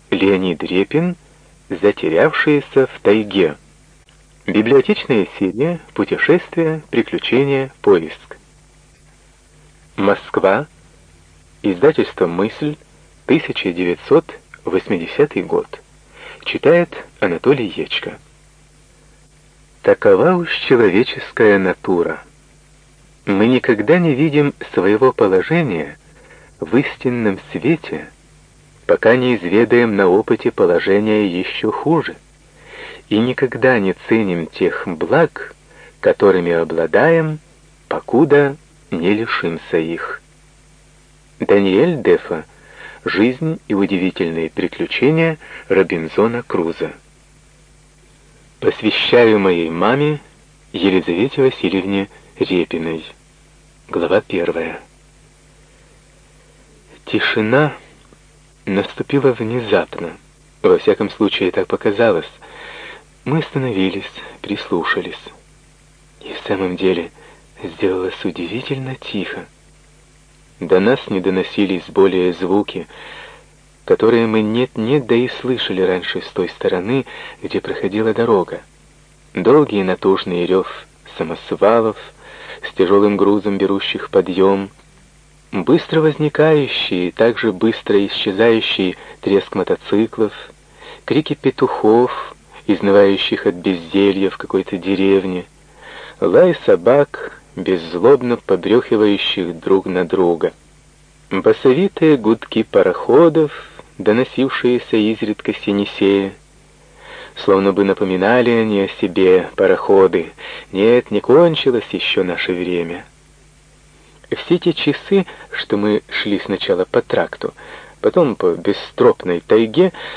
Леонид Репин «Затерявшиеся в тайге». Библиотечная серия «Путешествия, приключения, поиск». Москва. Издательство «Мысль», 1980 год. Читает Анатолий Ечко. Такова уж человеческая натура. Мы никогда не видим своего положения в истинном свете, пока не изведаем на опыте положения еще хуже, и никогда не ценим тех благ, которыми обладаем, покуда не лишимся их. Даниэль Дефо. Жизнь и удивительные приключения Робинзона Крузо. Посвящаю моей маме Елизавете Васильевне Репиной. Глава 1. Тишина наступила внезапно. Во всяком случае, так показалось. Мы остановились, прислушались. И в самом деле сделалось удивительно тихо. До нас не доносились более звуки, которые мы нет-нет, да и слышали раньше с той стороны, где проходила дорога. Долгий натужный рев самосвалов с тяжелым грузом, берущих подъем, быстро возникающий и также быстро исчезающий треск мотоциклов, крики петухов, изнывающих от безделья в какой-то деревне, лай собак, беззлобно побрюхивающих друг на друга, басовитые гудки пароходов, доносившиеся изредка с Енисея, словно бы напоминали они о себе, пароходы. Нет, не кончилось еще наше время. Все те часы, что мы шли сначала по тракту, потом по бесстропной тайге,